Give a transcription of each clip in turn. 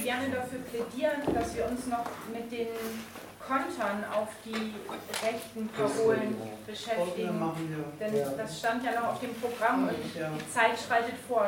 gerne dafür plädieren, dass wir uns noch mit den Kontern auf die rechten Parolen beschäftigen. Denn das stand ja noch auf dem Programm und die Zeit schreitet fort.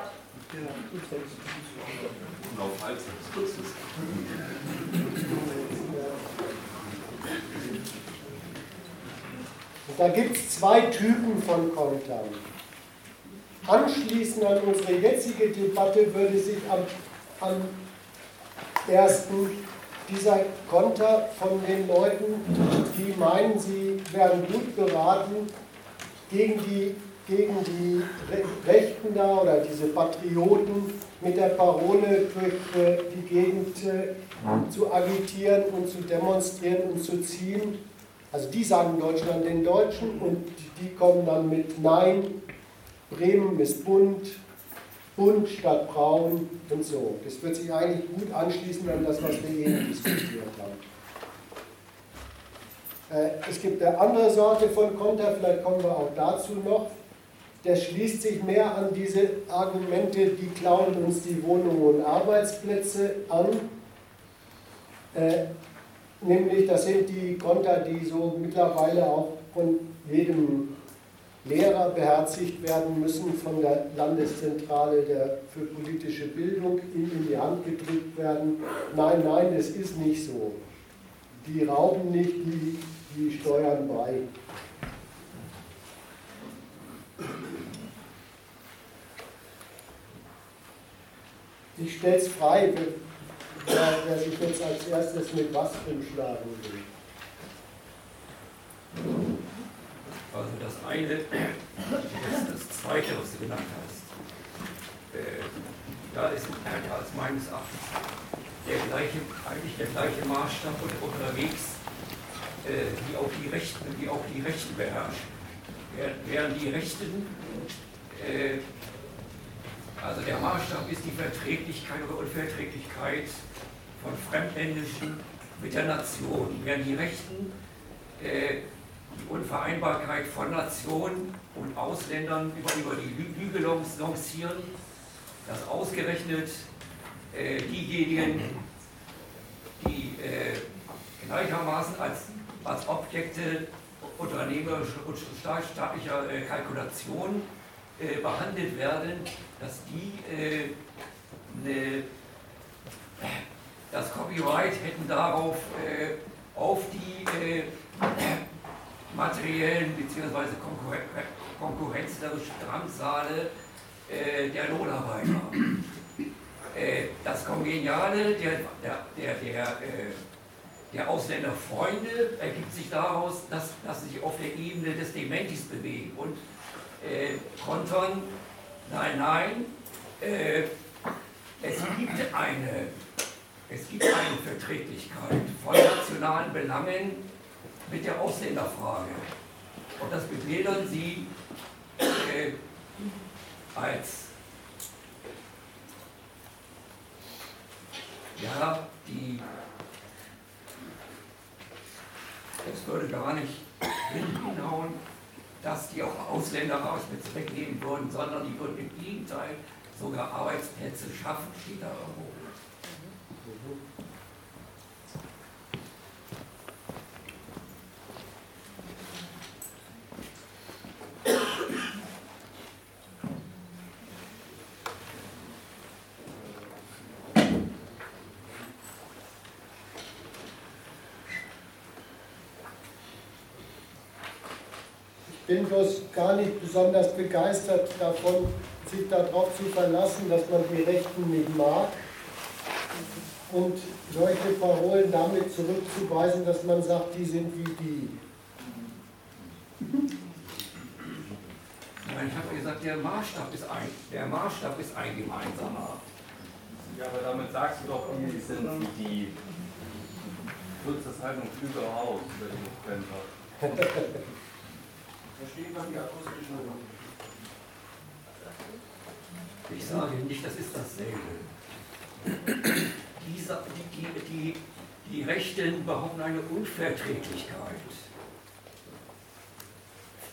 Da gibt es zwei Typen von Kontern. Anschließend an unsere jetzige Debatte würde sich am ersten dieser Konter von den Leuten, die meinen, sie werden gut beraten, gegen die Rechten da oder diese Patrioten mit der Parole durch die Gegend zu agitieren und zu demonstrieren und zu ziehen. Also die sagen Deutschland den Deutschen und die kommen dann mit Nein, Bremen ist bunt, bunt statt braun und so. Das wird sich eigentlich gut anschließen an das, was wir eben diskutiert haben. Es gibt eine andere Sorte von Konter, vielleicht kommen wir auch dazu noch. Der schließt sich mehr an diese Argumente, die klauen uns die Wohnungen und Arbeitsplätze an. Nämlich, das sind die Konter, die so mittlerweile auch von jedem Lehrer beherzigt werden müssen, von der Landeszentrale für politische Bildung in die Hand gedrückt werden. Nein, nein, das ist nicht so. Die rauben nicht, die steuern bei. Ich stelle es frei, wer sich jetzt als erstes mit was umschlagen will. Also das eine, das zweite, was du genannt hast, da ist meines Erachtens eigentlich der gleiche Maßstab unterwegs, wie auch die Rechten beherrschen. Während die Rechten, also der Maßstab ist die Verträglichkeit oder Unverträglichkeit von Fremdländischen mit der Nation, während die Rechten die Unvereinbarkeit von Nationen und Ausländern über die Lüge lancieren, dass ausgerechnet diejenigen, die gleichermaßen als Objekte unternehmerischer und staatlicher Kalkulation behandelt werden, dass die das Copyright hätten darauf auf die materiellen bzw. konkurrenzlerischen Drangsale der Lohnarbeiter. Das Kongeniale der Ausländerfreunde ergibt sich daraus, dass sie sich auf der Ebene des Dementis bewegen und kontern, nein, es gibt eine Verträglichkeit von nationalen Belangen mit der Ausländerfrage. Und das bebildern sie als es würde gar nicht hinhauen, dass die auch Ausländer Arbeitsplätze wegnehmen würden, sondern die würden im Gegenteil sogar Arbeitsplätze schaffen, steht da irgendwo. Ich bin bloß gar nicht besonders begeistert davon, sich darauf zu verlassen, dass man die Rechten nicht mag und solche Parolen damit zurückzuweisen, dass man sagt, die sind wie die. Ich habe gesagt, der Maßstab ist ein gemeinsamer. Ja, aber damit sagst du doch, die sind wie die. Nutzt das halt noch überall aus, über die Frequenzer. Versteht man die akustische Nummer? Ich sage nicht, das ist dasselbe. Die Rechten behaupten eine Unverträglichkeit.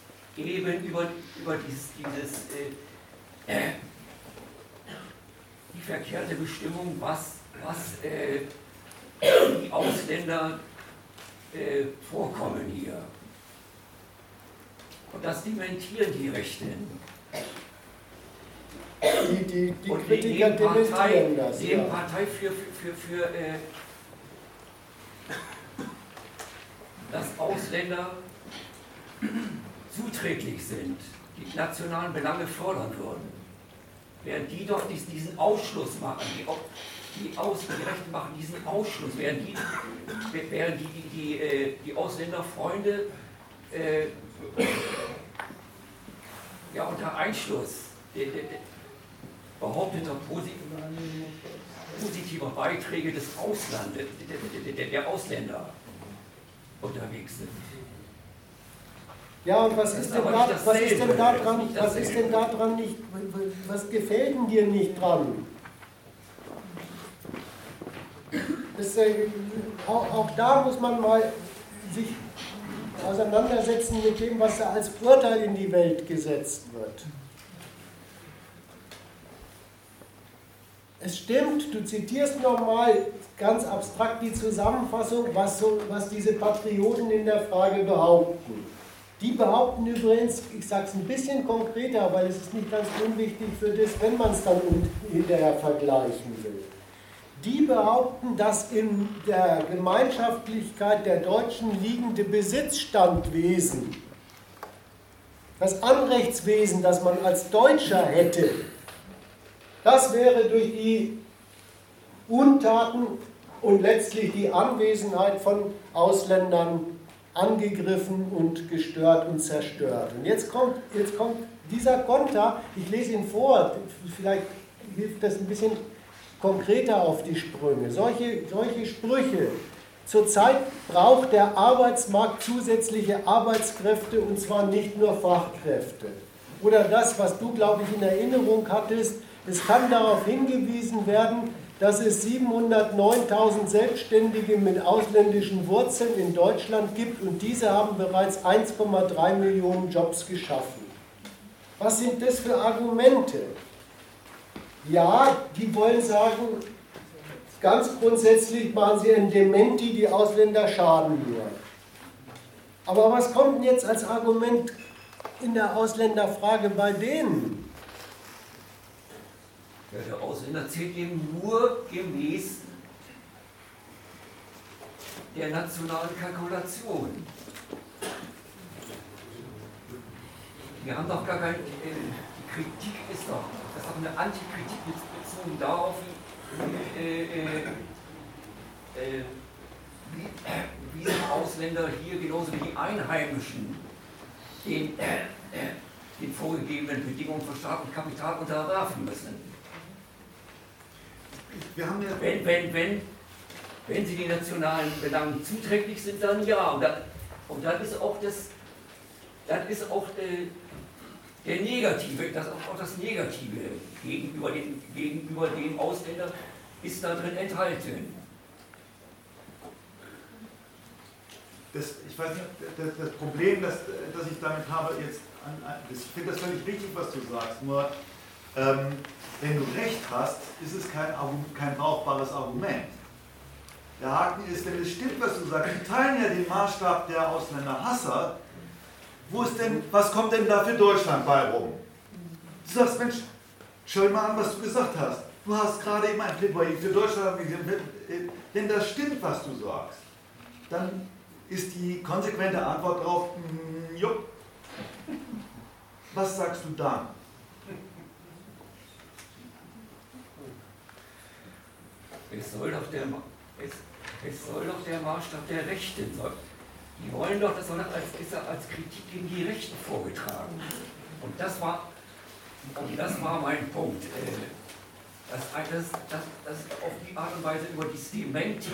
Eben über dieses die verkehrte Bestimmung, was die Ausländer vorkommen hier. Und das dementieren die Rechten. Die Kritiker dementieren das. Die Partei für dass Ausländer zuträglich sind, die nationalen Belange fördern würden. Während die doch diesen Ausschluss machen, die Rechten machen diesen Ausschluss, während die Ausländerfreunde ja, unter Einschluss behaupteter positiver Beiträge des Auslandes, der Ausländer unterwegs sind. Ja, und was ist denn daran nicht, was gefällt denn dir nicht dran? Auch da muss man mal sich auseinandersetzen mit dem, was da als Urteil in die Welt gesetzt wird. Es stimmt, du zitierst nochmal ganz abstrakt die Zusammenfassung, was diese Patrioten in der Frage behaupten. Die behaupten übrigens, ich sage es ein bisschen konkreter, weil es ist nicht ganz unwichtig für das, wenn man es dann hinterher vergleichen will. Die behaupten, dass in der Gemeinschaftlichkeit der Deutschen liegende Besitzstandwesen, das Anrechtswesen, das man als Deutscher hätte, das wäre durch die Untaten und letztlich die Anwesenheit von Ausländern angegriffen und gestört und zerstört. Und jetzt kommt dieser Konter, ich lese ihn vor, vielleicht hilft das ein bisschen konkreter auf die Sprünge. Solche Sprüche. Zurzeit braucht der Arbeitsmarkt zusätzliche Arbeitskräfte und zwar nicht nur Fachkräfte. Oder das, was du, glaube ich, in Erinnerung hattest, es kann darauf hingewiesen werden, dass es 709.000 Selbstständige mit ausländischen Wurzeln in Deutschland gibt und diese haben bereits 1,3 Millionen Jobs geschaffen. Was sind das für Argumente? Ja, die wollen sagen, ganz grundsätzlich machen sie ein Dementi, die Ausländer schaden nur. Aber was kommt denn jetzt als Argument in der Ausländerfrage bei denen? Ja, der Ausländer zählt eben nur gemäß der nationalen Kalkulation. Wir haben doch gar keine, die Kritik ist doch, das ist doch eine Antikritik bezogen darauf, wie sind Ausländer hier genauso wie die Einheimischen den vorgegebenen Bedingungen von Staat und Kapital unterwerfen müssen. Wir haben ja wenn sie den nationalen Belangen zuträglich sind, dann ja. Und dann ist auch der Negative, auch das Negative gegenüber dem Ausländer ist da drin enthalten. Ich weiß nicht, das Problem, das ich damit habe, jetzt, ich finde das völlig richtig, was du sagst, nur wenn du recht hast, ist es kein brauchbares Argument. Der Haken ist, wenn es stimmt, was du sagst, die teilen ja den Maßstab der Ausländerhasser, was kommt denn da für Deutschland bei rum? Du sagst, Mensch, schau mal an, was du gesagt hast. Du hast gerade eben ein Plädoyer für Deutschland gesagt. Wenn das stimmt, was du sagst, dann ist die konsequente Antwort darauf, jupp. Was sagst du dann? Es soll doch der Maßstab der Rechten sein. Die wollen doch, das soll als Kritik gegen die Rechten vorgetragen. Und das war mein Punkt. Dass auf die Art und Weise über die Dementi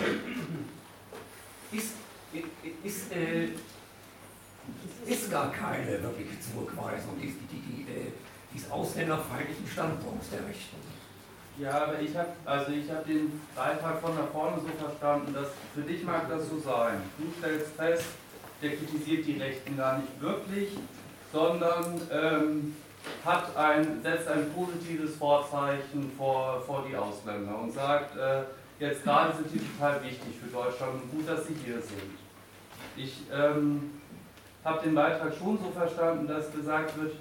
ist gar keine wirkliche Zurückweisung dieses ausländerfeindlichen Standpunkts der Rechten. Ja, aber ich habe den Beitrag von da vorne so verstanden, dass für dich mag das so sein. Du stellst fest, der kritisiert die Rechten gar nicht wirklich, sondern setzt ein positives Vorzeichen vor die Ausländer und sagt, jetzt gerade sind die total wichtig für Deutschland und gut, dass sie hier sind. Ich habe den Beitrag schon so verstanden, dass gesagt wird,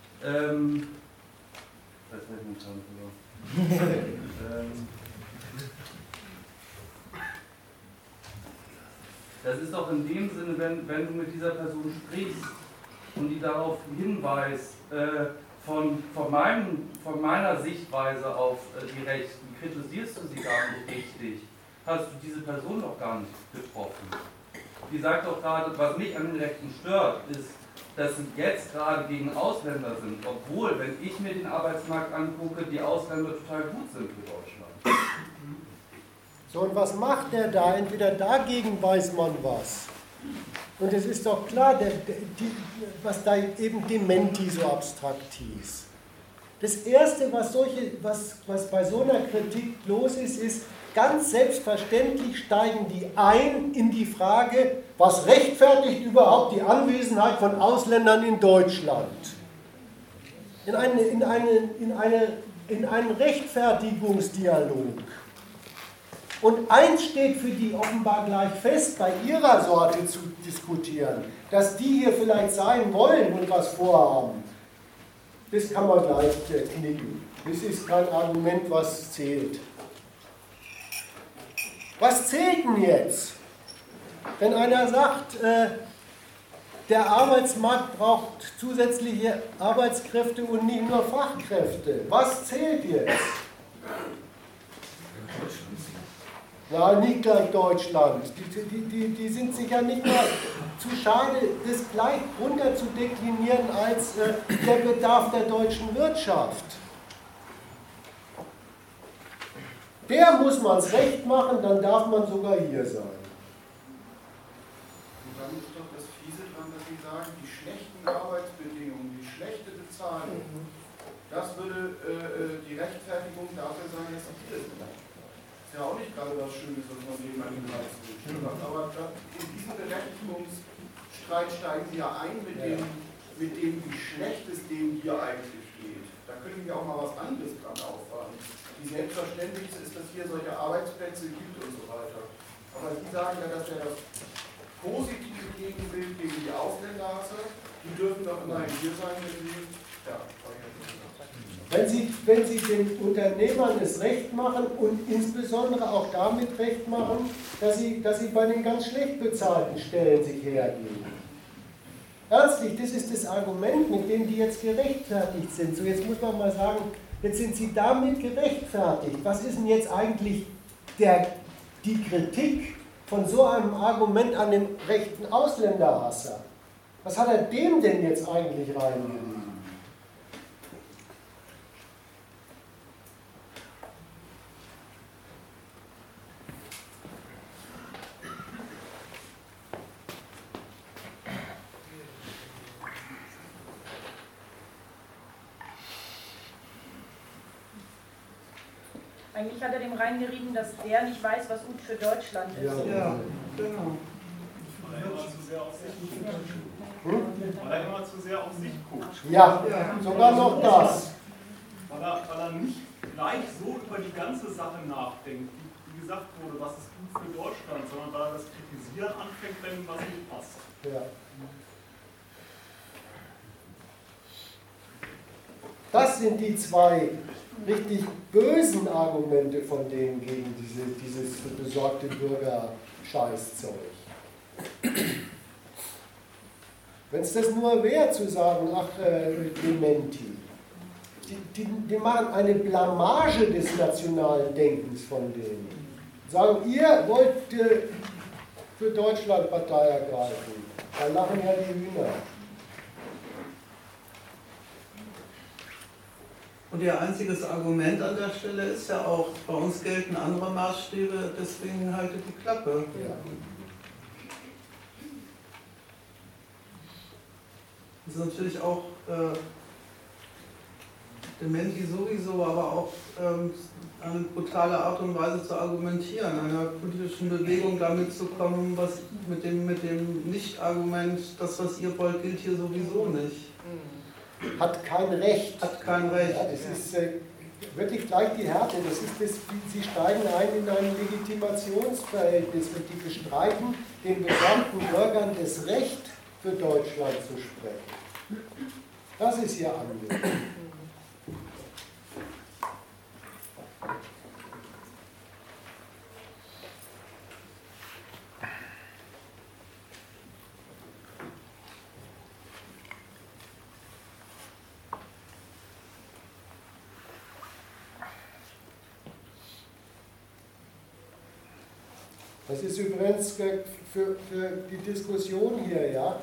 das ist doch in dem Sinne, wenn du mit dieser Person sprichst und die darauf hinweist, von meiner Sichtweise auf die Rechten, kritisierst du sie gar nicht richtig, hast du diese Person doch gar nicht getroffen. Die sagt doch gerade, was mich an den Rechten stört, ist, dass sie jetzt gerade gegen Ausländer sind, obwohl, wenn ich mir den Arbeitsmarkt angucke, die Ausländer total gut sind für Deutschland. So, und was macht der da? Entweder dagegen weiß man was. Und es ist doch klar, was da eben Dementi so abstrakt hieß. Das Erste, was bei so einer Kritik los ist, ganz selbstverständlich steigen die ein in die Frage, was rechtfertigt überhaupt die Anwesenheit von Ausländern in Deutschland? In einen Rechtfertigungsdialog. Und eins steht für die offenbar gleich fest, bei ihrer Sorte zu diskutieren, dass die hier vielleicht sein wollen und was vorhaben. Das kann man gleich knicken. Das ist kein Argument, was zählt. Was zählt denn jetzt? Wenn einer sagt, der Arbeitsmarkt braucht zusätzliche Arbeitskräfte und nicht nur Fachkräfte. Was zählt jetzt? Ja, nicht gleich Deutschland. Die sind sich ja nicht mehr zu schade, das gleich runter zu deklinieren als der Bedarf der deutschen Wirtschaft. Der muss man es recht machen, dann darf man sogar hier sein. Und dann ist doch das Fiese dran, dass Sie sagen, die schlechten Arbeitsbedingungen, die schlechte Bezahlung, das würde die Rechtfertigung dafür sein, dass Sie hier sind. Ist ja auch nicht gerade was Schönes, was man denen an den Hals wünscht. Aber in diesen Berechtigungsstreit steigen Sie ja ein mit dem, wie schlecht es denen hier eigentlich geht. Da können wir auch mal was anderes dran auffahren. Wie selbstverständlich ist, dass hier solche Arbeitsplätze gibt und so weiter. Aber Sie sagen ja, dass das positive Gegenbild gegen die Ausländerhasser, die dürfen doch immerhin hier sein, wenn sie... Ja, wenn Sie den Unternehmern es recht machen und insbesondere auch damit recht machen, dass sie bei den ganz schlecht bezahlten Stellen sich hergeben. Ernstlich, das ist das Argument, mit dem die jetzt gerechtfertigt sind. So, jetzt muss man mal sagen, jetzt sind sie damit gerechtfertigt. Was ist denn jetzt eigentlich die Kritik von so einem Argument an dem rechten Ausländerhasser? Was hat er dem denn jetzt eigentlich reingerieben? Eigentlich hat er dem reingerieben, dass der nicht weiß, was gut für Deutschland ist. Ja, genau. Weil er immer zu sehr auf sich guckt. Weil er immer zu sehr auf sich guckt. Ja, sogar noch das. Weil er nicht gleich so über die ganze Sache nachdenkt, wie gesagt wurde, was ist gut für Deutschland, sondern weil er das Kritisieren anfängt, wenn was nicht passt. Ja. Das sind die zwei richtig bösen Argumente von denen gegen dieses besorgte Bürgerscheißzeug. Wenn es das nur wäre zu sagen, ach, Dementi, die machen eine Blamage des nationalen Denkens von denen. Sagen, ihr wollt für Deutschland Partei ergreifen. Da lachen ja die Hühner. Und ihr einziges Argument an der Stelle ist ja auch, bei uns gelten andere Maßstäbe, deswegen haltet die Klappe. Ja. Das ist natürlich auch Dementi sowieso, aber auch eine brutale Art und Weise zu argumentieren, einer politischen Bewegung damit zu kommen, was mit dem Nicht-Argument, das, was ihr wollt, gilt hier sowieso nicht. hat kein Recht. Hat kein Recht. Ja, das ist wirklich gleich die Härte. Das ist das, sie steigen ein in ein Legitimationsverhältnis und die bestreiten den besorgten Bürgern das Recht für Deutschland zu sprechen. Das ist ihr Anliegen. Das ist übrigens für die Diskussion hier, ja,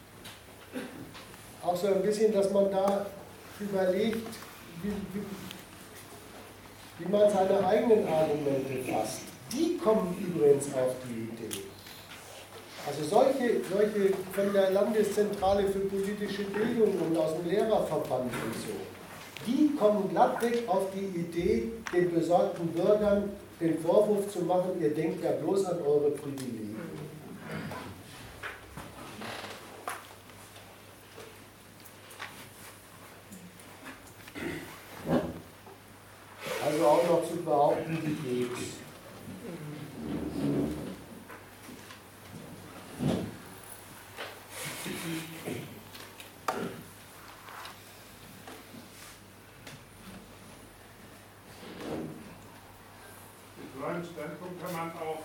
auch so ein bisschen, dass man da überlegt, wie man seine eigenen Argumente fasst. Die kommen übrigens auf die Idee. Also solche von der Landeszentrale für politische Bildung und aus dem Lehrerverband und so, die kommen glattweg auf die Idee, den besorgten Bürgern den Vorwurf zu machen, ihr denkt ja bloß an eure Privilegien. Also auch noch zu behaupten, die geht's. Standpunkt kann man auch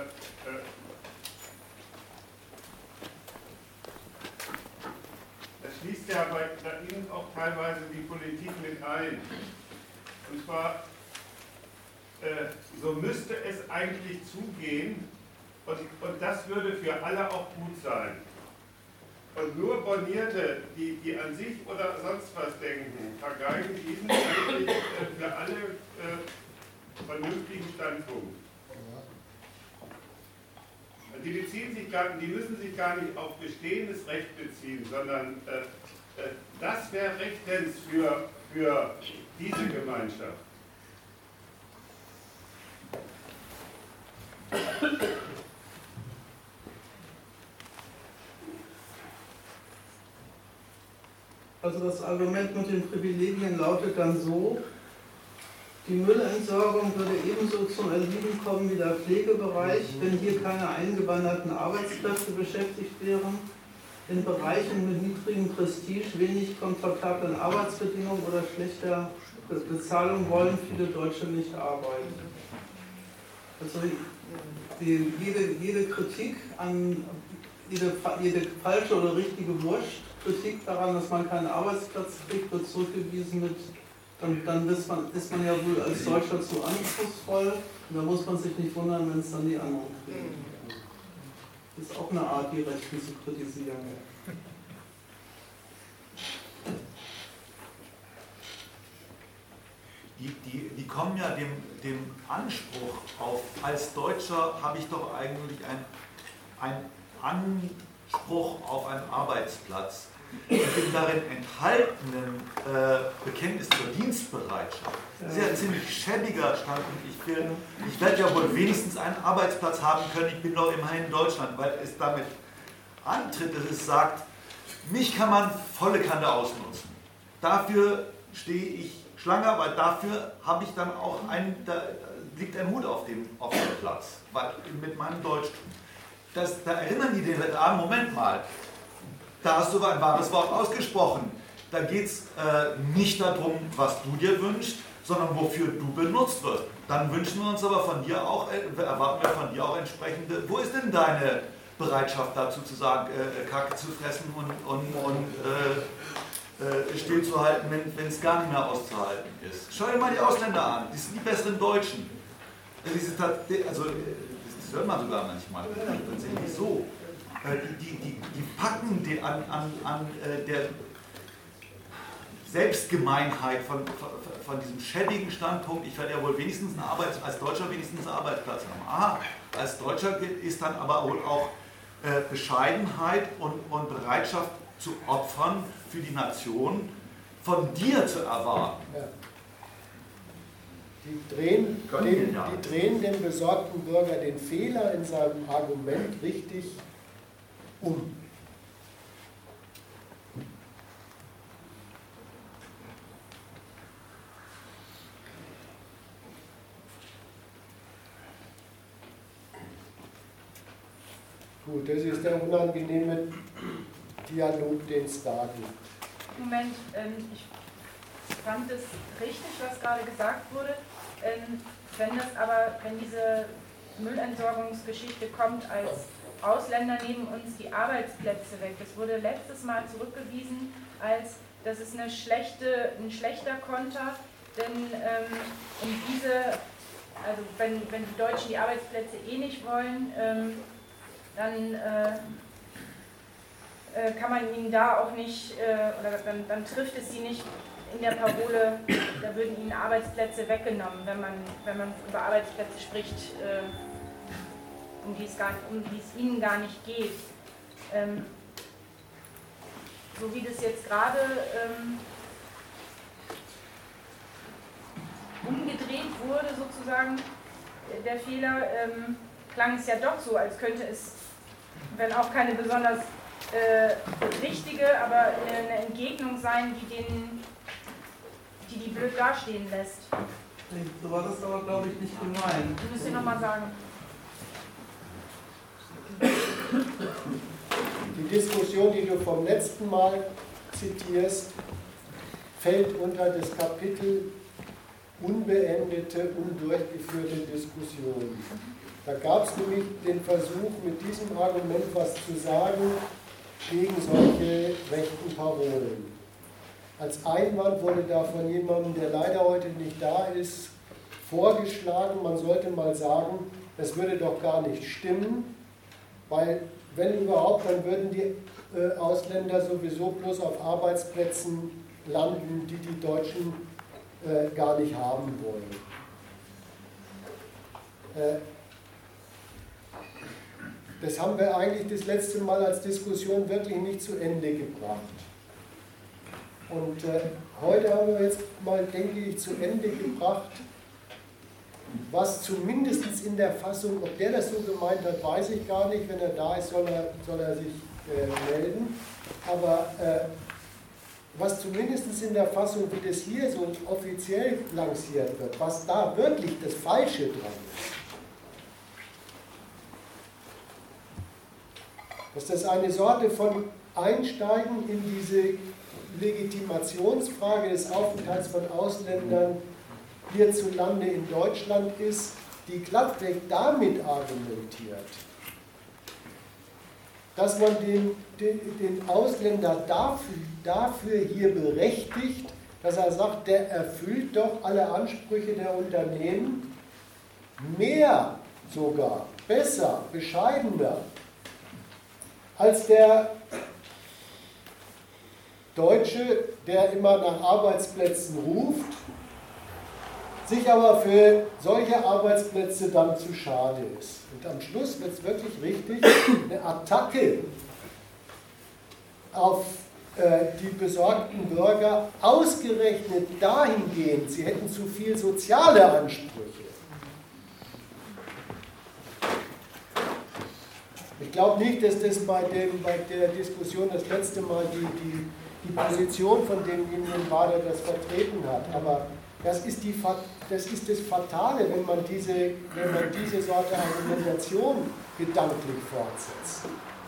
das schließt ja bei Ihnen auch teilweise die Politik mit ein. Und zwar, so müsste es eigentlich zugehen und das würde für alle auch gut sein. Und nur Bornierte, die an sich oder sonst was denken, vergeigen diesen eigentlich für alle vernünftigen Standpunkt. Die müssen sich gar nicht auf bestehendes Recht beziehen, sondern das wäre rechtens für diese Gemeinschaft. Also das Argument mit den Privilegien lautet dann so: Die Müllentsorgung würde ebenso zum Erliegen kommen wie der Pflegebereich, wenn hier keine eingewanderten Arbeitskräfte beschäftigt wären. In Bereichen mit niedrigem Prestige, wenig komfortablen Arbeitsbedingungen oder schlechter Bezahlung wollen viele Deutsche nicht arbeiten. Also jede Kritik an, jede falsche oder richtige Kritik daran, dass man keinen Arbeitsplatz kriegt, wird zurückgewiesen mit: Dann ist man ja wohl als Deutscher zu anspruchsvoll und da muss man sich nicht wundern, wenn es dann die anderen kriegen. Das ist auch eine Art, die Rechten zu kritisieren. Die kommen ja dem Anspruch auf, als Deutscher habe ich doch eigentlich einen Anspruch auf einen Arbeitsplatz. Mit dem darin enthaltenen Bekenntnis zur Dienstbereitschaft. Das ist ja ein ziemlich schäbiger Standpunkt. Ich werde ja wohl wenigstens einen Arbeitsplatz haben können, ich bin doch immerhin in Deutschland, weil es damit antritt, dass es sagt, mich kann man volle Kanne ausnutzen. Dafür stehe ich Schlange, weil dafür habe ich dann auch da liegt ein Hut auf dem Platz, weil, mit meinem Deutschtum. Da erinnern die den Moment mal. Da hast du ein wahres Wort ausgesprochen. Da geht es nicht darum, was du dir wünschst, sondern wofür du benutzt wirst. Dann wünschen wir uns aber von dir auch, erwarten wir von dir auch entsprechende, wo ist denn deine Bereitschaft dazu zu sagen, Kacke zu fressen und stillzuhalten, wenn es gar nicht mehr auszuhalten ist. Schau dir mal die Ausländer an, die sind die besseren Deutschen. Das hört man sogar manchmal, tatsächlich so. Die packen an der Selbstgemeinheit von diesem schäbigen Standpunkt, ich werde ja wohl wenigstens als Deutscher wenigstens einen Arbeitsplatz haben. Aha, als Deutscher ist dann aber wohl auch Bescheidenheit und Bereitschaft zu opfern für die Nation von dir zu erwarten. Ja. Die drehen dem besorgten Bürger den Fehler in seinem Argument richtig um. Gut, das ist der unangenehme Dialog, den es da gibt. Moment, ich fand es richtig, was gerade gesagt wurde. Wenn diese Müllentsorgungsgeschichte kommt, als Ausländer nehmen uns die Arbeitsplätze weg. Das wurde letztes Mal zurückgewiesen, als das ist ein schlechter Konter, denn wenn die Deutschen die Arbeitsplätze eh nicht wollen, dann kann man ihnen da auch nicht, oder dann trifft es sie nicht in der Parole, da würden ihnen Arbeitsplätze weggenommen, wenn man über Arbeitsplätze spricht, um die es ihnen gar nicht geht. So wie das jetzt gerade umgedreht wurde, sozusagen, der Fehler, klang es ja doch so, als könnte es, wenn auch keine besonders richtige, aber eine Entgegnung sein, die blöd dastehen lässt. So war das aber, glaube ich, nicht gemeint. Das müsst ihr nochmal sagen. Die Diskussion, die du vom letzten Mal zitierst, fällt unter das Kapitel unbeendete, undurchgeführte Diskussionen. Da gab es nämlich den Versuch, mit diesem Argument was zu sagen gegen solche rechten Parolen. Als Einwand wurde da von jemandem, der leider heute nicht da ist, vorgeschlagen, man sollte mal sagen, das würde doch gar nicht stimmen, weil wenn überhaupt, dann würden die Ausländer sowieso bloß auf Arbeitsplätzen landen, die die Deutschen gar nicht haben wollen. Das haben wir eigentlich das letzte Mal als Diskussion wirklich nicht zu Ende gebracht. Und heute haben wir jetzt mal, denke ich, zu Ende gebracht, was zumindest in der Fassung, ob der das so gemeint hat, weiß ich gar nicht. Wenn er da ist, soll er sich melden. Aber was zumindest in der Fassung, wie das hier so offiziell lanciert wird, was da wirklich das Falsche dran ist, dass das eine Sorte von Einsteigen in diese Legitimationsfrage des Aufenthalts von Ausländern hierzulande in Deutschland ist, die glattweg damit argumentiert, dass man den Ausländer dafür hier berechtigt, dass er sagt, der erfüllt doch alle Ansprüche der Unternehmen, mehr sogar, besser, bescheidener, als der Deutsche, der immer nach Arbeitsplätzen ruft, sich aber für solche Arbeitsplätze dann zu schade ist. Und am Schluss wird es wirklich richtig, eine Attacke auf die besorgten Bürger, ausgerechnet dahingehend, sie hätten zu viel soziale Ansprüche. Ich glaube nicht, dass das bei der Diskussion das letzte Mal die Position von demjenigen war, der das vertreten hat. Aber das ist das Fatale, wenn man diese Sorte Argumentation gedanklich fortsetzt.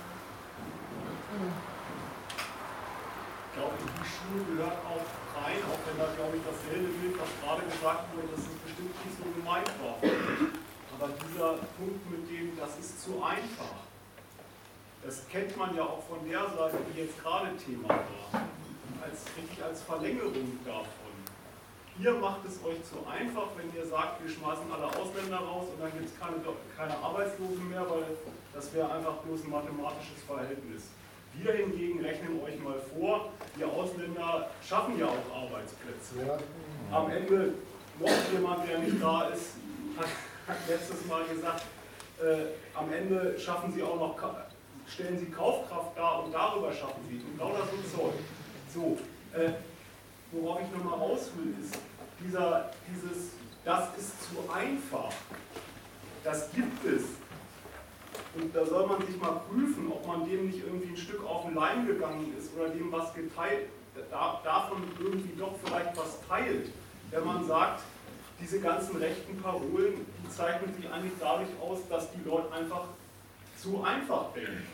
Ich glaube, in die Schuhe gehört auch rein, auch wenn da, glaube ich, dasselbe gilt, was gerade gesagt wurde, dass es bestimmt nicht so gemeint war. Aber dieser Punkt mit dem, das ist zu einfach, das kennt man ja auch von der Seite, die jetzt gerade Thema war, richtig als Verlängerung davon. Ihr macht es euch zu einfach, wenn ihr sagt, wir schmeißen alle Ausländer raus und dann gibt es keine Arbeitslosen mehr, weil das wäre einfach bloß ein mathematisches Verhältnis. Wir hingegen rechnen euch mal vor, die Ausländer schaffen ja auch Arbeitsplätze. Ja. Am Ende, noch jemand, der nicht da ist, hat letztes Mal gesagt, am Ende schaffen sie auch noch, stellen sie Kaufkraft dar und darüber schaffen sie und lauter so Zeug. So, worauf ich nochmal raus will, ist das ist zu einfach. Das gibt es. Und da soll man sich mal prüfen, ob man dem nicht irgendwie ein Stück auf den Leim gegangen ist oder dem was geteilt, davon irgendwie doch vielleicht was teilt. Wenn man sagt, diese ganzen rechten Parolen, die zeichnen sich eigentlich dadurch aus, dass die Leute einfach zu einfach denken.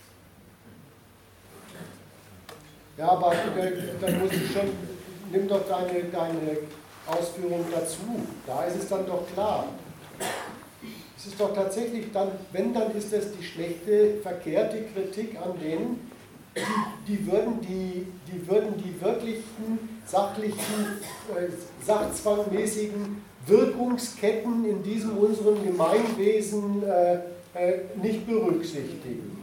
Ja, aber dann muss ich schon, nimm doch deine Ausführung dazu. Da ist es dann doch klar. Es ist doch tatsächlich dann, wenn, dann ist das die schlechte, verkehrte Kritik an denen, die würden die wirklichen, sachlichen, sachzwangmäßigen Wirkungsketten in diesem unserem Gemeinwesen nicht berücksichtigen.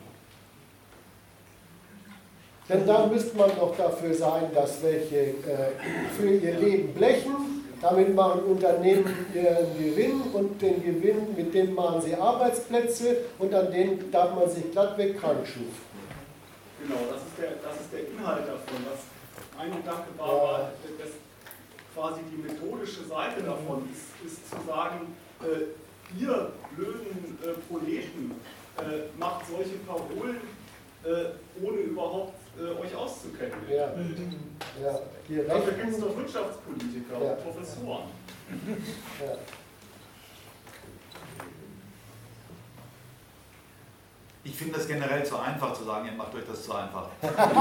Denn da müsste man doch dafür sein, dass welche für ihr Leben blechen, damit machen Unternehmen ihren Gewinn und den Gewinn, mit dem machen sie Arbeitsplätze und an denen darf man sich glattweg krank schuften. Genau, das ist der Inhalt davon. Mein Gedanke war, dass quasi die methodische Seite davon ist zu sagen, ihr blöden Proleten macht solche Parolen, ohne überhaupt euch auszukennen. Ja. Ja. Dafür gibt es doch Wirtschaftspolitiker und Professoren. Ja. Ich finde das generell zu einfach zu sagen, ihr macht euch das zu einfach.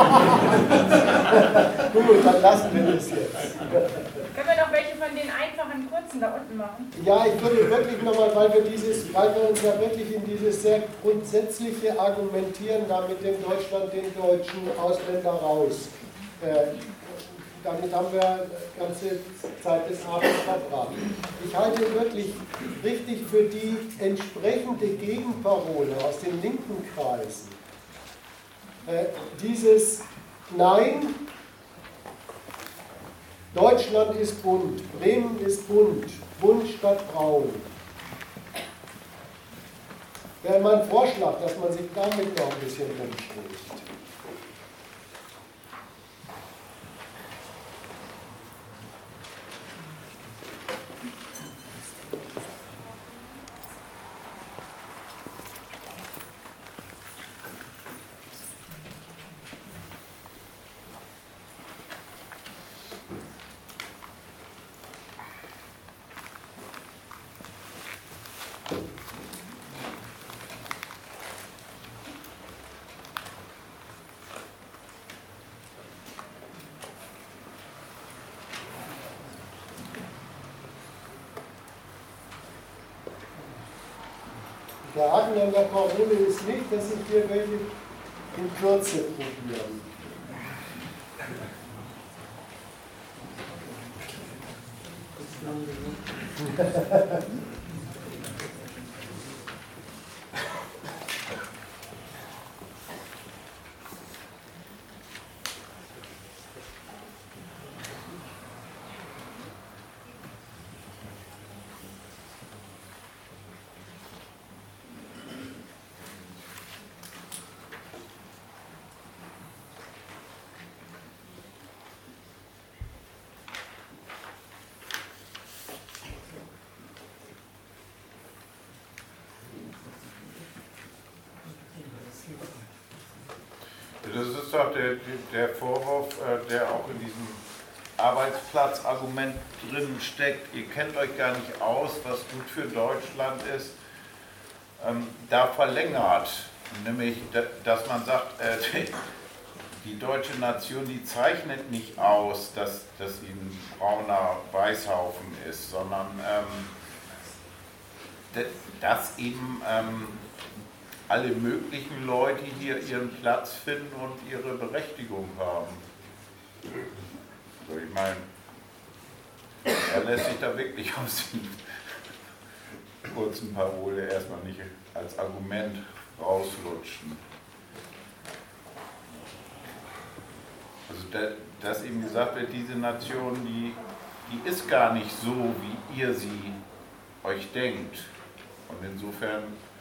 Gut, dann lassen wir das jetzt. Können wir noch welche von den einfachen kurzen da unten machen? Ja, ich würde wirklich nochmal, weil wir uns ja wirklich in dieses sehr grundsätzliche Argumentieren da mit dem Deutschland, den deutschen Ausländer raus. Damit haben wir die ganze Zeit des Abends verbracht. Ich halte wirklich richtig für die entsprechende Gegenparole aus den linken Kreisen. Dieses Nein, Deutschland ist bunt, Bremen ist bunt, bunt statt braun. Wäre mein Vorschlag, dass man sich damit noch ein bisschen rumspricht. Der Haken an der Parole ist nicht, dass sich hier welche in Kürze probieren. Das ist doch der Vorwurf, der auch in diesem Arbeitsplatzargument drin steckt. Ihr kennt euch gar nicht aus, was gut für Deutschland ist. Da verlängert, nämlich, dass man sagt, die deutsche Nation, die zeichnet nicht aus, dass sie ein brauner Weißhaufen ist, sondern dass eben alle möglichen Leute hier ihren Platz finden und ihre Berechtigung haben. Also ich meine, er lässt sich da wirklich aus der kurzen Parole erstmal nicht als Argument rauslutschen. Also dass eben gesagt wird, diese Nation, die ist gar nicht so, wie ihr sie euch denkt. Und insofern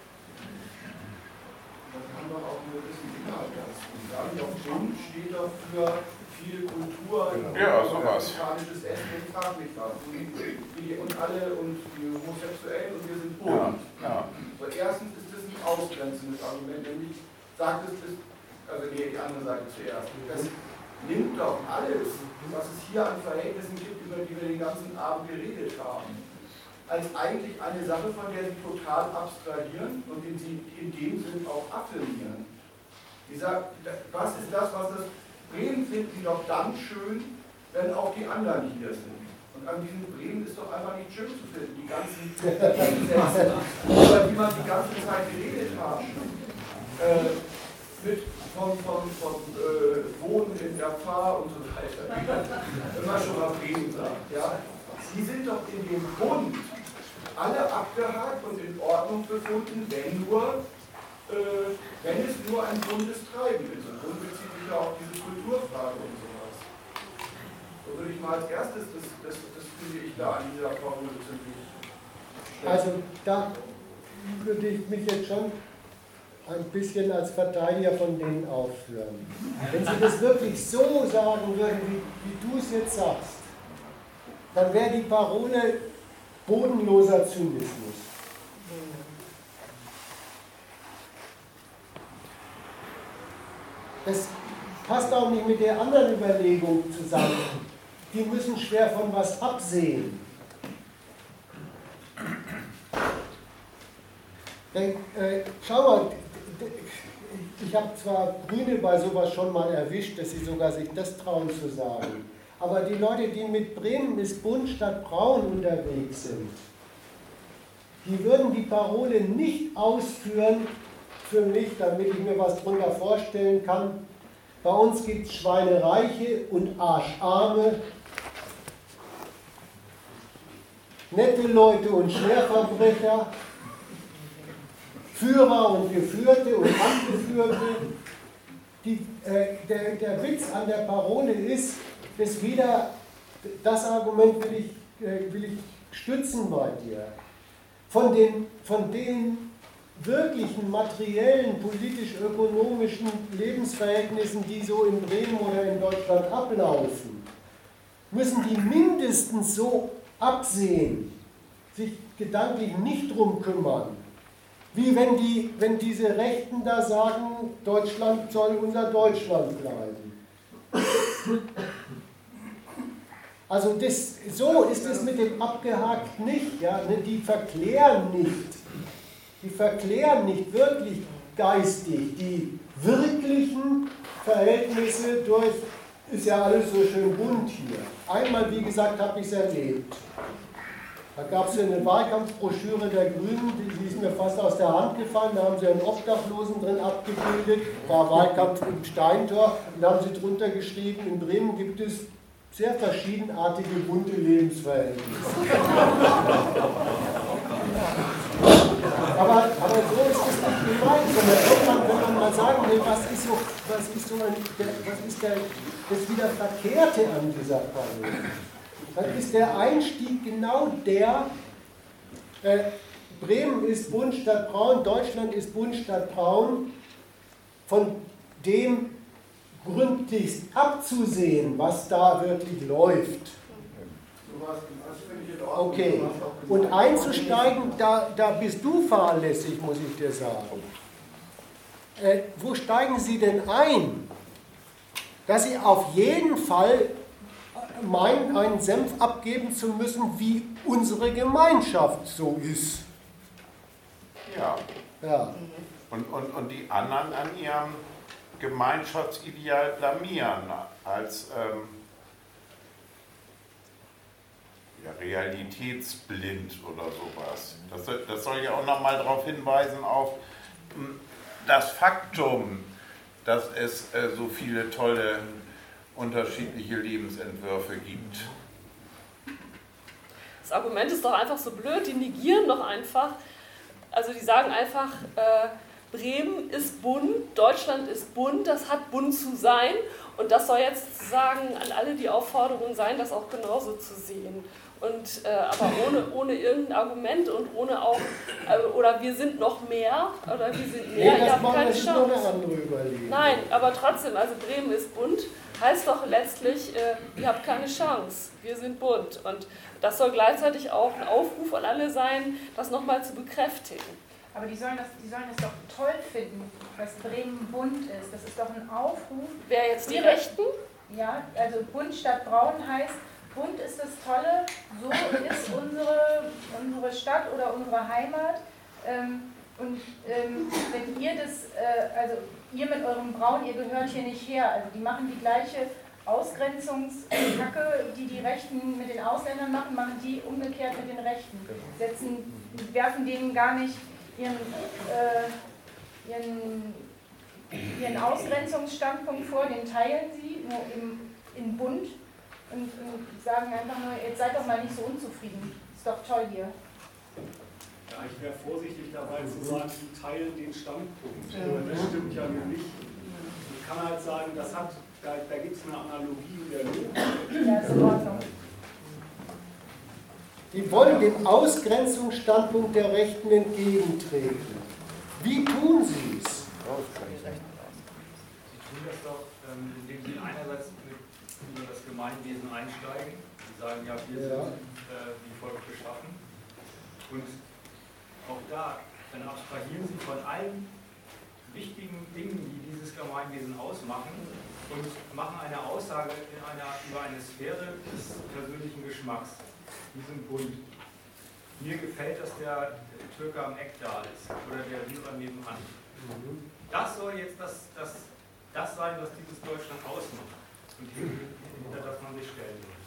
kann man auch eine gewisse Signal lassen. Und dann auf Bund steht dafür viele Kultur, afrikanisches Essen, ich frage mich was. Und alle und die Homosexuellen und wir sind bunt. Ja. So, erstens ist das ein ausgrenzendes Argument, nämlich sagt es, also nee, die andere Seite zuerst. Das nimmt doch alles, was es hier an Verhältnissen gibt, über die wir den ganzen Abend geredet haben. als eigentlich eine Sache, von der sie total abstrahieren und in dem Sinn auch affirmieren. Ich sage, was ist das, was das Bremen finden sie doch dann schön, wenn auch die anderen hier sind. Und an diesem Bremen ist doch einfach nicht schön zu finden, die ganzen Gegensätze, über die man die ganze Zeit geredet hat. Vom Wohnen in der Pfarr und so weiter, wenn man schon mal Bremen sagt. Ja? Sie sind doch in dem Bund alle abgehakt und in Ordnung befunden, wenn es nur ein Bundestreiben ist. Und Bund bezieht sich ja auf diese Kulturfrage und sowas. So würde ich mal als erstes, das finde ich da an dieser Formel ziemlich schlecht. Also da würde ich mich jetzt schon ein bisschen als Verteidiger von denen aufführen. Wenn Sie das wirklich so sagen würden, wie du es jetzt sagst, dann wäre die Parole bodenloser Zynismus. Das passt auch nicht mit der anderen Überlegung zusammen. Die müssen schwer von was absehen. Schau mal, ich habe zwar Grüne bei sowas schon mal erwischt, dass sie sogar sich das trauen zu sagen. Aber die Leute, die mit Bremen ist bunt statt braun unterwegs sind, die würden die Parole nicht ausführen für mich, damit ich mir was drunter vorstellen kann. Bei uns gibt es Schweinereiche und Arscharme, nette Leute und Schwerverbrecher, Führer und Geführte und Angeführte. Der Witz an der Parole ist, dass wieder, das Argument will ich stützen bei dir, von den wirklichen materiellen, politisch-ökonomischen Lebensverhältnissen, die so in Bremen oder in Deutschland ablaufen, müssen die mindestens so absehen, sich gedanklich nicht drum kümmern, wie wenn diese Rechten da sagen, Deutschland soll unser Deutschland bleiben. Also so ist es mit dem abgehakt nicht. Ja? Die verklären nicht wirklich geistig die wirklichen Verhältnisse durch, ist ja alles so schön bunt hier. Einmal, wie gesagt, habe ich es erlebt. Da gab es eine Wahlkampfbroschüre der Grünen, die ist mir fast aus der Hand gefallen, da haben sie einen Obdachlosen drin abgebildet, war Wahlkampf im Steintor, und da haben sie drunter geschrieben, in Bremen gibt es sehr verschiedenartige, bunte Lebensverhältnisse. Aber so ist es nicht gemeint, sondern wenn man mal sagen will, was ist das wieder Verkehrte an dieser Parole? Dann ist der Einstieg genau der, Bremen ist bunt statt braun, Deutschland ist bunt statt braun, von dem gründlichst abzusehen, was da wirklich läuft. Okay, und einzusteigen, da bist du fahrlässig, muss ich dir sagen. Wo steigen Sie denn ein? Dass Sie auf jeden Fall meinen, einen Senf abgeben zu müssen, wie unsere Gemeinschaft so ist. Ja. Und die anderen an ihrem Gemeinschaftsideal blamieren als realitätsblind oder sowas. Das soll ja auch nochmal darauf hinweisen, auf das Faktum, dass es so viele tolle unterschiedliche Lebensentwürfe gibt. Das Argument ist doch einfach so blöd, die negieren doch einfach, also die sagen einfach, Bremen ist bunt, Deutschland ist bunt, das hat bunt zu sein und das soll jetzt sozusagen an alle die Aufforderung sein, das auch genauso zu sehen. Und, aber ohne irgendein Argument und ohne auch, oder wir sind noch mehr, oder wir sind mehr, ihr habt keine Chance. Nein, aber trotzdem, also Bremen ist bunt, heißt doch letztlich, ihr habt keine Chance, wir sind bunt. Und das soll gleichzeitig auch ein Aufruf an alle sein, das nochmal zu bekräftigen. Aber die sollen das doch toll finden, dass Bremen bunt ist. Das ist doch ein Aufruf. Wer jetzt die Rechten? Ja, also bunt statt braun heißt, Bund ist das Tolle, so ist unsere Stadt oder unsere Heimat. Wenn ihr also ihr mit eurem Braun, ihr gehört hier nicht her, also die machen die gleiche Ausgrenzungskacke, die die Rechten mit den Ausländern machen, machen die umgekehrt mit den Rechten. Werfen denen gar nicht ihren Ausgrenzungsstandpunkt vor, den teilen sie nur im Bund und sagen einfach nur, jetzt seid doch mal nicht so unzufrieden, ist doch toll hier. Ja, ich wäre vorsichtig dabei zu sagen, die teilen den Standpunkt. Das stimmt ja nicht. Ich kann halt sagen, da gibt es eine Analogie in der Logik. Ja, ist in Ordnung. Die wollen dem Ausgrenzungsstandpunkt der Rechten entgegentreten. Wie tun sie es? Sie tun das doch, indem Sie einerseits über das Gemeinwesen einsteigen. Sie sagen, ja, wir sind wie folgt beschaffen. Und auch da, dann abstrahieren Sie von allen wichtigen Dingen, die dieses Gemeinwesen ausmachen, und machen eine Aussage über eine Sphäre des persönlichen Geschmacks, diesem Bund. Mir gefällt, dass der Türke am Eck da ist oder der Syrer nebenan. Das soll jetzt das sein, was dieses Deutschland ausmacht und hinter das man sich stellen will.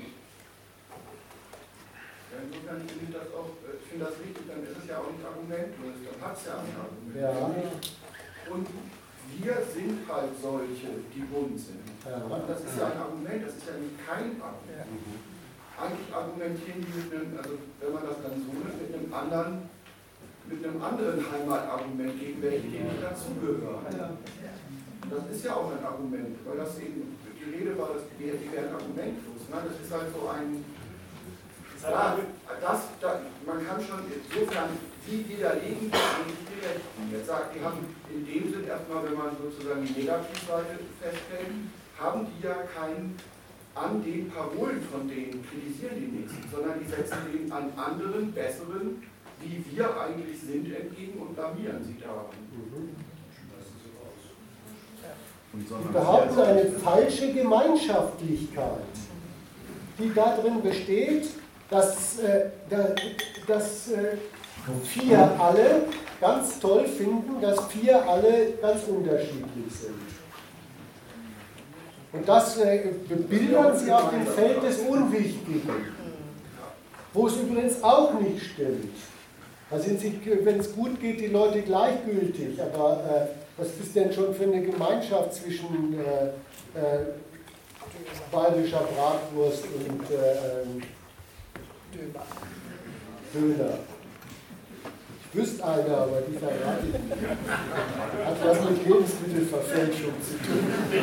Ja, insofern finde ich das auch, das richtig, dann ist es ja auch nicht argumentlos, dann hat es ja ein Argument. Ja. Und wir sind halt solche, die bunt sind. Ja. Das ist ja ein Argument, das ist ja kein Argument. Ja. Eigentlich argumentieren die mit einem, also wenn man das dann so nimmt, mit einem anderen Heimatargument, gegen welche die nicht dazugehören. Das ist ja auch ein Argument, weil das eben, die Rede war, dass die wären argumentlos. Ne? Das ist halt so ein, ja, man kann schon insofern, die widerlegen und nicht die Rechten. Jetzt sagt, die haben in dem Sinn erstmal, wenn man sozusagen die Negativseite feststellt, haben die ja keinen an den Parolen von denen kritisieren die nichts, sondern die setzen denen an anderen, besseren, wie wir eigentlich sind, entgegen und blamieren sie daran. Die behaupten eine falsche Gemeinschaftlichkeit, die darin besteht, dass vier alle ganz toll finden, dass vier alle ganz unterschiedlich sind. Und das bebildern sie auf dem Feld des Unwichtigen, wo es übrigens auch nicht stimmt. Da sind sie, wenn es gut geht, die Leute gleichgültig, aber was ist denn schon für eine Gemeinschaft zwischen bayerischer Bratwurst und Döner? Ich wüsste eine, aber die verrate ich nicht. Hat was mit Lebensmittelverfälschung zu tun.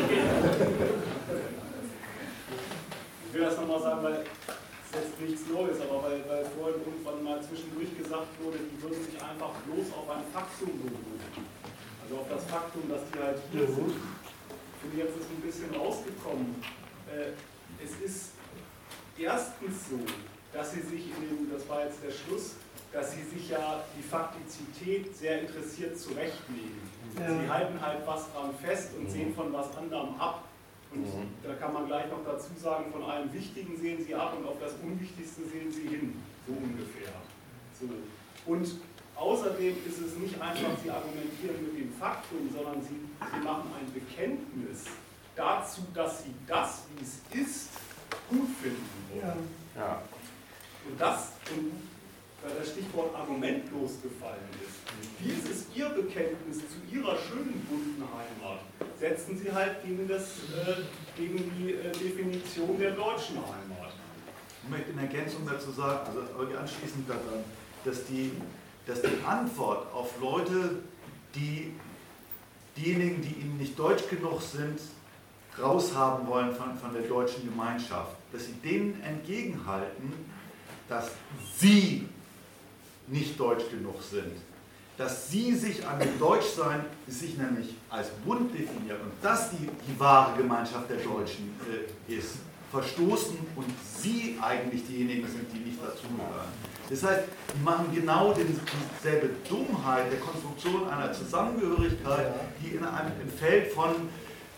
Ich will das nochmal sagen, weil es jetzt nichts Neues, aber weil vorhin irgendwann mal zwischendurch gesagt wurde, die würden sich einfach bloß auf ein Faktum berufen. Also auf das Faktum, dass die halt hier sind. Ich finde, jetzt ist ein bisschen rausgekommen. Es ist erstens so, dass sie sich das war jetzt der Schluss, dass sie sich ja die Faktizität sehr interessiert zurechtlegen. Ja. Sie halten halt was dran fest und sehen von was anderem ab. Und da kann man gleich noch dazu sagen, von allem Wichtigen sehen sie ab und auf das Unwichtigste sehen sie hin, so ungefähr. So. Und außerdem ist es nicht einfach, sie argumentieren mit dem Faktum, sondern sie machen ein Bekenntnis dazu, dass sie das, wie es ist, gut finden wollen. Ja. Und weil das Stichwort argumentlos gefallen ist. Dies ist ihr Bekenntnis zu ihrer schönen bunten Heimat. Setzen sie halt gegen die Definition der deutschen Heimat. Ich möchte in Ergänzung dazu sagen, also anschließend daran, dass die Antwort auf Leute, diejenigen, die ihnen nicht deutsch genug sind, raushaben wollen von der deutschen Gemeinschaft, dass sie denen entgegenhalten, dass sie nicht deutsch genug sind. Dass sie sich an dem Deutschsein, sich nämlich als Bund definieren und das die wahre Gemeinschaft der Deutschen ist, verstoßen und sie eigentlich diejenigen sind, die nicht dazugehören. Das heißt, die machen genau dieselbe Dummheit der Konstruktion einer Zusammengehörigkeit, die in einem Feld von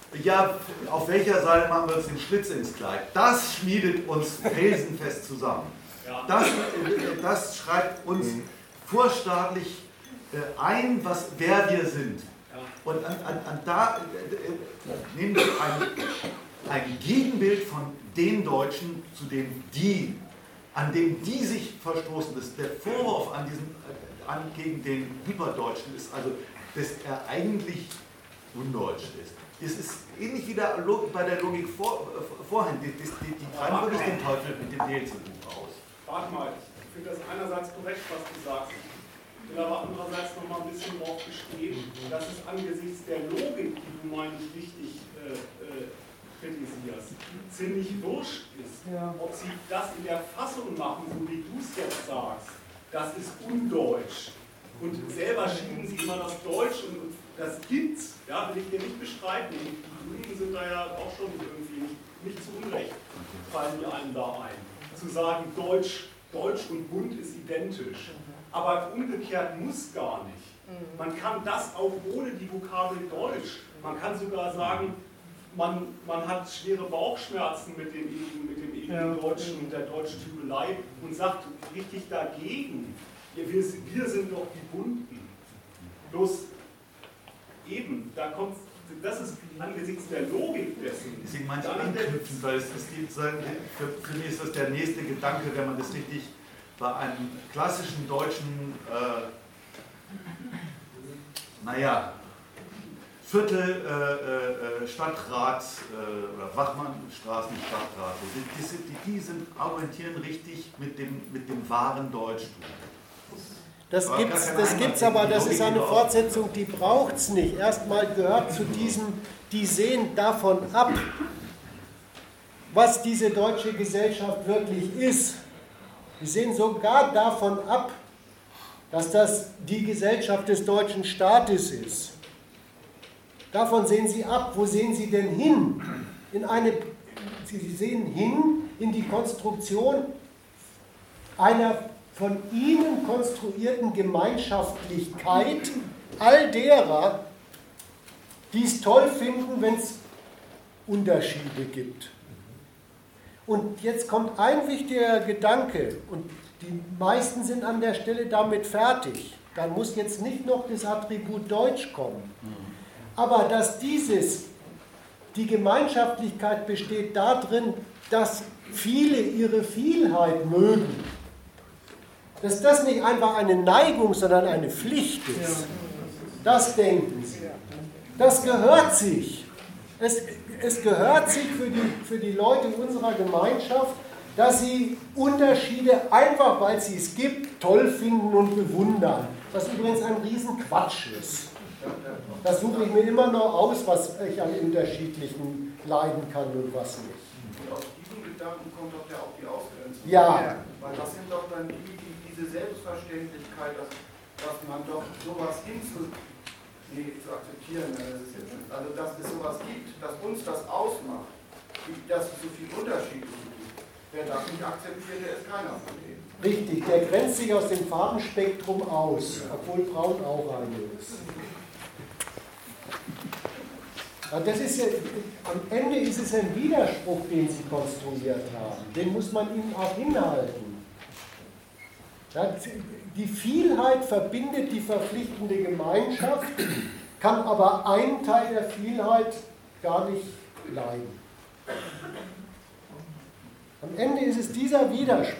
ja, auf welcher Seite machen wir uns den Schlitz ins Kleid? Das schmiedet uns felsenfest zusammen. Das schreibt uns vorstaatlich ein, wer wir sind. Und da nehmen wir ein Gegenbild von den Deutschen, an dem die sich verstoßen. Der Vorwurf gegen den Hyperdeutschen ist also, dass er eigentlich undeutsch ist. Es ist ähnlich wie bei der Logik vorhin. Die treiben wirklich den Teufel mit dem Beelzebub aus. Warte mal, ich finde das einerseits korrekt, was du sagst. Ich will aber andererseits noch mal ein bisschen darauf bestehen, dass es angesichts der Logik, die du, meine ich, richtig kritisierst, ziemlich wurscht ist, ob sie das in der Fassung machen, so wie du es jetzt sagst. Das ist undeutsch. Und selber schieben sie immer das Deutsch und das gibt's, ja, will ich dir nicht bestreiten. Die Grünen sind da ja auch schon irgendwie nicht zu Unrecht, fallen mir einem da ein. Zu sagen, Deutsch und Bund ist identisch. Aber umgekehrt muss gar nicht. Man kann das auch ohne die Vokabel Deutsch. Man kann sogar sagen, man hat schwere Bauchschmerzen mit dem ewigen Deutschen und der deutschen Tübelei und sagt richtig dagegen, wir sind doch die Bunten. Bloß eben, das ist angesichts der Logik dessen. Deswegen manche anknüpfen, weil für mich ist das der nächste Gedanke, wenn man das richtig bei einem klassischen deutschen, Viertel, Stadtrat oder Wachmannstraßen-Stadtrat, die argumentieren richtig mit dem wahren Deutschtum. Das gibt's aber, das ist eine Fortsetzung, die braucht es nicht. Erstmal gehört zu diesem, die sehen davon ab, was diese deutsche Gesellschaft wirklich ist. Die sehen sogar davon ab, dass das die Gesellschaft des deutschen Staates ist. Davon sehen sie ab. Wo sehen sie denn hin? Sie sehen hin in die Konstruktion einer von ihnen konstruierten Gemeinschaftlichkeit all derer, die es toll finden, wenn es Unterschiede gibt. Und jetzt kommt ein wichtiger Gedanke, und die meisten sind an der Stelle damit fertig. Da muss jetzt nicht noch das Attribut Deutsch kommen. Aber dass die Gemeinschaftlichkeit besteht darin, dass viele ihre Vielheit mögen. Dass das nicht einfach eine Neigung, sondern eine Pflicht ist. Das denken sie. Das gehört sich. Es gehört sich für die Leute unserer Gemeinschaft, dass sie Unterschiede, einfach weil sie es gibt, toll finden und bewundern. Was übrigens ein Riesenquatsch ist. Da suche ich mir immer noch aus, was ich an Unterschiedlichen leiden kann und was nicht. Und aus diesem Gedanken kommt doch ja auch die Ausgrenzung. Ja. Weil das sind doch dann diese Selbstverständlichkeit, dass man doch sowas zu akzeptieren, also dass es sowas gibt, dass uns das ausmacht, dass es so viel Unterschiede gibt. Wer das nicht akzeptiert, der ist keiner von denen. Richtig, der grenzt sich aus dem Farbenspektrum aus, obwohl Braun auch eine ist. Das ist ja, am Ende ist es ein Widerspruch, den sie konstruiert haben. Den muss man ihnen auch hinhalten. Ja, die Vielheit verbindet die verpflichtende Gemeinschaft, kann aber einen Teil der Vielheit gar nicht leiden. Am Ende ist es dieser Widerspruch.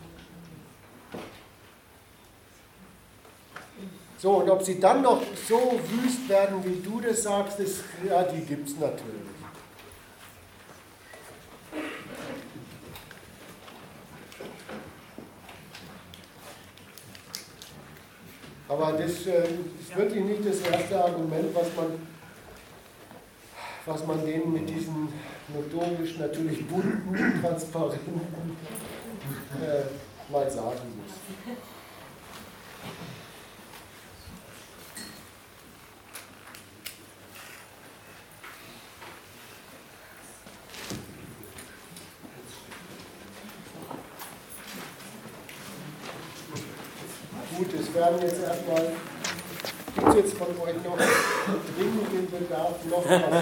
So, und ob sie dann noch so wüst werden, wie du das sagst, die gibt es natürlich. Aber das ist wirklich nicht das erste Argument, was man denen mit diesen notorisch natürlich bunten, transparenten mal sagen muss. Gut, es werden jetzt erstmal Gibt es jetzt von euch noch dringend den Bedarf, noch was?